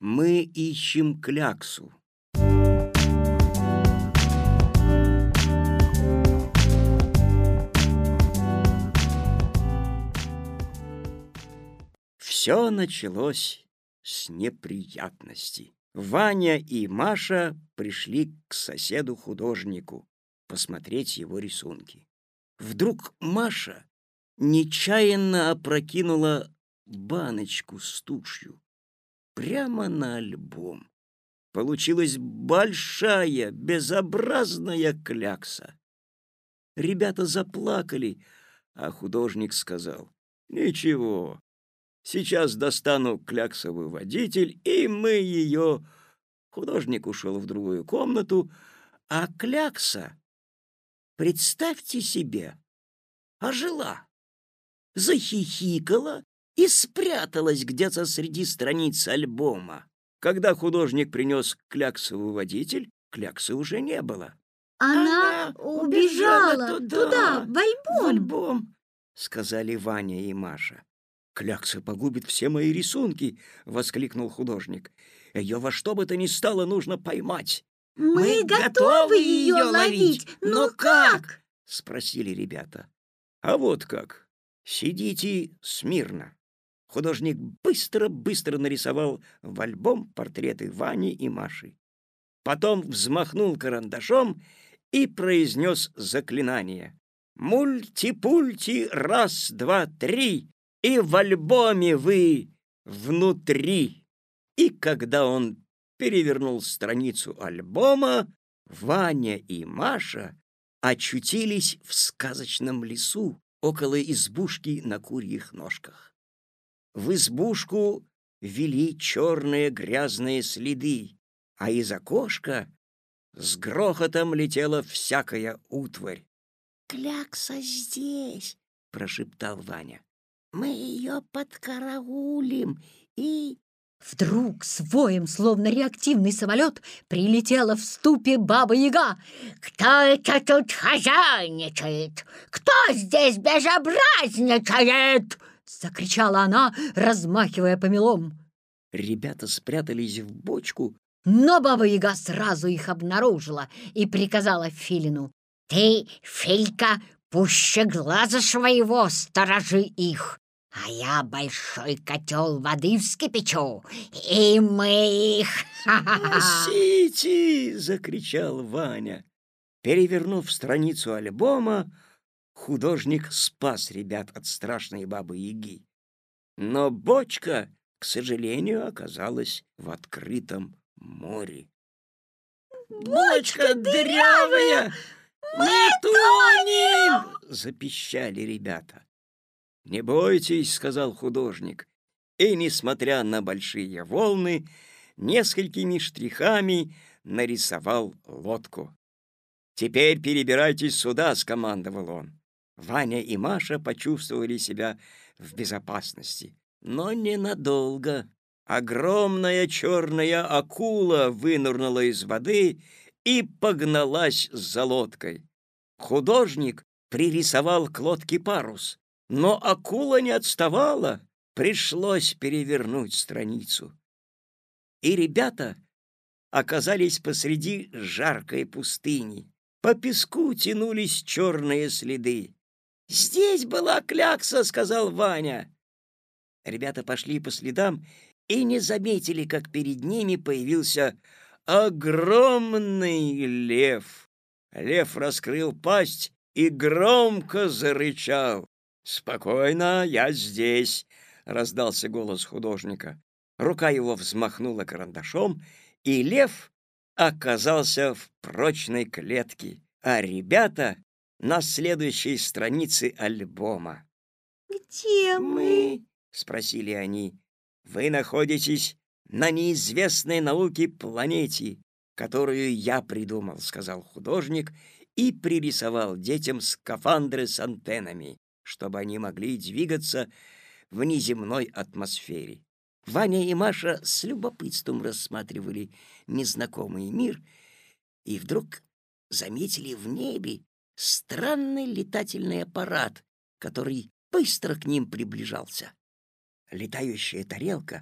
Мы ищем кляксу. Все началось с неприятностей. Ваня и Маша пришли к соседу-художнику посмотреть его рисунки. Вдруг Маша нечаянно опрокинула баночку с тушью прямо на альбом. Получилась большая, безобразная клякса. Ребята заплакали, а художник сказал: «Ничего, сейчас достану кляксовыводитель, и мы ее...» Художник ушел в другую комнату, а клякса, представьте себе, ожила, захихикала и спряталась где-то среди страниц альбома. Когда художник принес кляксовыводитель, кляксы уже не было. Она убежала туда, в альбом, сказали Ваня и Маша. «Клякса погубит все мои рисунки!» — воскликнул художник. «Ее во что бы то ни стало нужно поймать!» Мы готовы ее ловить, но как? — спросили ребята. «А вот как. Сидите смирно». Художник быстро-быстро нарисовал в альбом портреты Вани и Маши. Потом взмахнул карандашом и произнес заклинание. «Мульти-пульти, раз, два, три, и в альбоме вы внутри». И когда он перевернул страницу альбома, Ваня и Маша очутились в сказочном лесу около избушки на курьих ножках. В избушку вели черные грязные следы, а из окошка с грохотом летела всякая утварь. «Клякса здесь!» — прошептал Ваня. «Мы ее подкараулим и...» Вдруг с воем, словно реактивный самолет, прилетела в ступе Баба-Яга. «Кто это тут хозяйничает? Кто здесь безобразничает?» — закричала она, размахивая помелом. Ребята спрятались в бочку, но Баба-Яга сразу их обнаружила и приказала Филину: «Ты, Филька, пуще глаза своего сторожи их, а я большой котел воды вскипячу, и мы их...» «Носите!» — закричал Ваня. Перевернув страницу альбома, художник спас ребят от страшной Бабы-Яги. Но бочка, к сожалению, оказалась в открытом море. «Бочка дырявая! Мы тонем!» — запищали ребята. «Не бойтесь», — сказал художник, и, несмотря на большие волны, несколькими штрихами нарисовал лодку. «Теперь перебирайтесь сюда», — скомандовал он. Ваня и Маша почувствовали себя в безопасности, но ненадолго. Огромная черная акула вынырнула из воды и погналась за лодкой. Художник пририсовал к лодке парус, но акула не отставала, пришлось перевернуть страницу. И ребята оказались посреди жаркой пустыни. По песку тянулись черные следы. «Здесь была клякса», — сказал Ваня. Ребята пошли по следам и не заметили, как перед ними появился огромный лев. Лев раскрыл пасть и громко зарычал. «Спокойно, я здесь», — раздался голос художника. Рука его взмахнула карандашом, и лев оказался в прочной клетке, а ребята — на следующей странице альбома. «Где мы?» — спросили они. «Вы находитесь на неизвестной науке планете, которую я придумал», — сказал художник и пририсовал детям скафандры с антеннами, чтобы они могли двигаться в внеземной атмосфере. Ваня и Маша с любопытством рассматривали незнакомый мир и вдруг заметили в небе странный летательный аппарат, который быстро к ним приближался. Летающая тарелка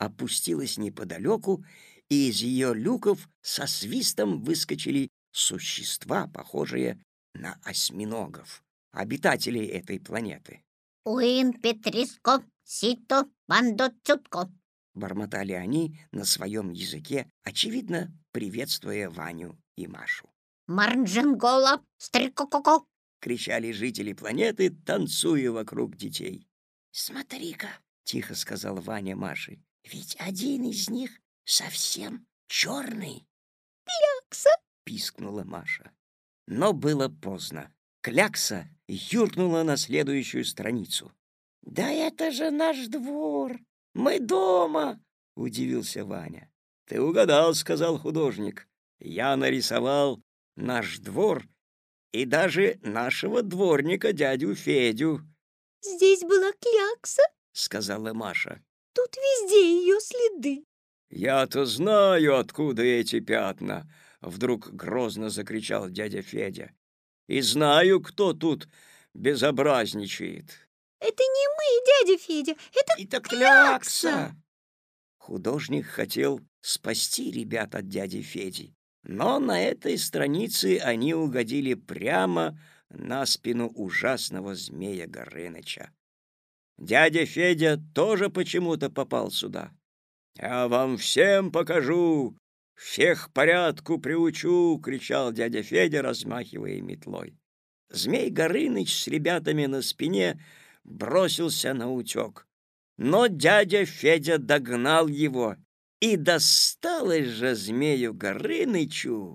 опустилась неподалеку, и из ее люков со свистом выскочили существа, похожие на осьминогов, обитателей этой планеты. «Уин Петриско, сито, бандо цутко». Бормотали они на своем языке, очевидно, приветствуя Ваню и Машу. «Марндженгола, стрикококо». Кричали жители планеты, танцуя вокруг детей. «Смотри-ка», — тихо сказал Ваня Маше, — «ведь один из них совсем черный». «Клякса!» — пискнула Маша. Но было поздно. Клякса юркнула на следующую страницу. «Да это же наш двор! Мы дома!» — удивился Ваня. «Ты угадал», — сказал художник. «Я нарисовал наш двор и даже нашего дворника, дядю Федю», «Здесь была клякса, — сказала Маша. тут везде ее следы». «Я-то знаю, откуда эти пятна», — вдруг грозно закричал дядя Федя. «И знаю, кто тут безобразничает». «Это не мы, дядя Федя, это клякса!» Художник хотел спасти ребят от дяди Феди, но на этой странице они угодили прямо на спину ужасного змея Горыныча. Дядя Федя тоже почему-то попал сюда. «Я вам всем покажу, всех порядку приучу!» — кричал дядя Федя, размахивая метлой. Змей Горыныч с ребятами на спине бросился на утек. Но дядя Федя догнал его, и досталось же змею Горынычу.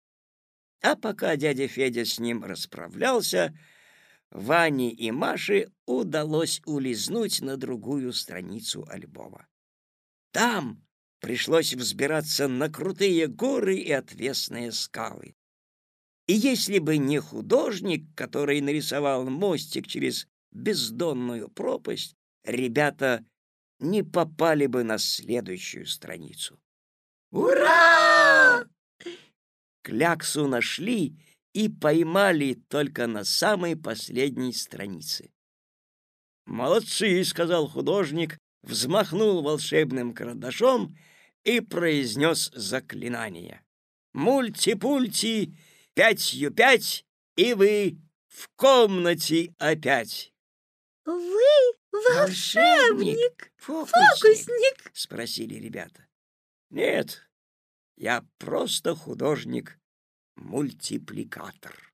А пока дядя Федя с ним расправлялся, Ване и Маше удалось улизнуть на другую страницу альбома. Там пришлось взбираться на крутые горы и отвесные скалы. И если бы не художник, который нарисовал мостик через бездонную пропасть, ребята не попали бы на следующую страницу. Ура! Кляксу нашли и поймали только на самой последней странице. «Молодцы!» — сказал художник, взмахнул волшебным карандашом и произнес заклинание. «Мульти-пульти, 5-ю-5, и вы в комнате опять!» вы волшебник, фокусник. — спросили ребята. «Нет, я просто художник-мультипликатор».